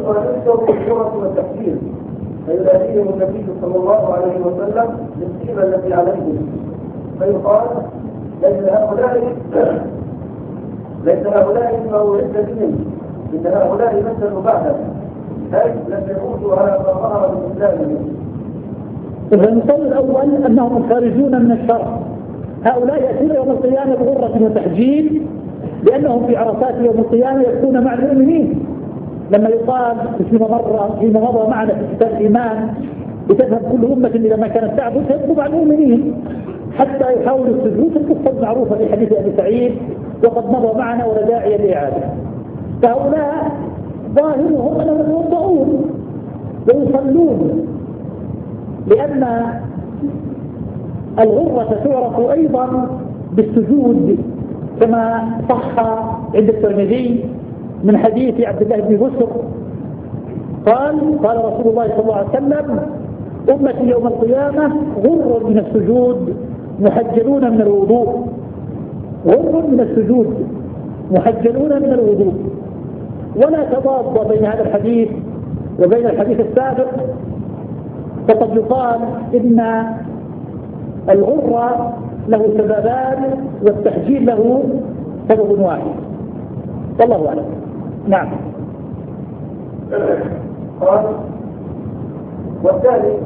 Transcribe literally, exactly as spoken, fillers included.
ونفسه الجرة والتحذير فيناديهم النبي صلى الله عليه وسلم للطيبة التي عليهم فيقال ليس هؤلاء ليس هؤلاء ما ولد بهم إن هؤلاء مثلوا بعده أي لم يموتوا على ما ظهر من إسلامهم. إذا القول الأول أنهم خارجون من الشرع، هؤلاء يأتون يوم القيامة بغرة وتحجيل لأنهم في عرصات يوم القيامة يكون مع المؤمنين. لما يقال فيما مر فيما مضى معنا في كتاب الإيمان بتذهب كل أمة إلى ما كانت تعبد تذهب مع المؤمنين حتى يحاولوا السجود. القصة المعروفة في حديث أبي سعيد وقد مضى معنا ولا داعي لإعادة. فهؤلاء ظاهرهم أنهم يتوضؤون ويصلون لأن الغرة تعرف أيضا بالسجود كما صح عند الترمذي من حديث عبد الله بن بسر قال قال رسول الله صلى الله عليه وسلم أمتي يوم القيامة غر من السجود محجلون من الوضوء. غر من السجود محجلون من الوضوء. ولا تضاد بين هذا الحديث وبين الحديث السابق، فقد يقال إن الغرة له سببان والتحجيل له سبب واحد، والله أعلم. نعم. قال والثاني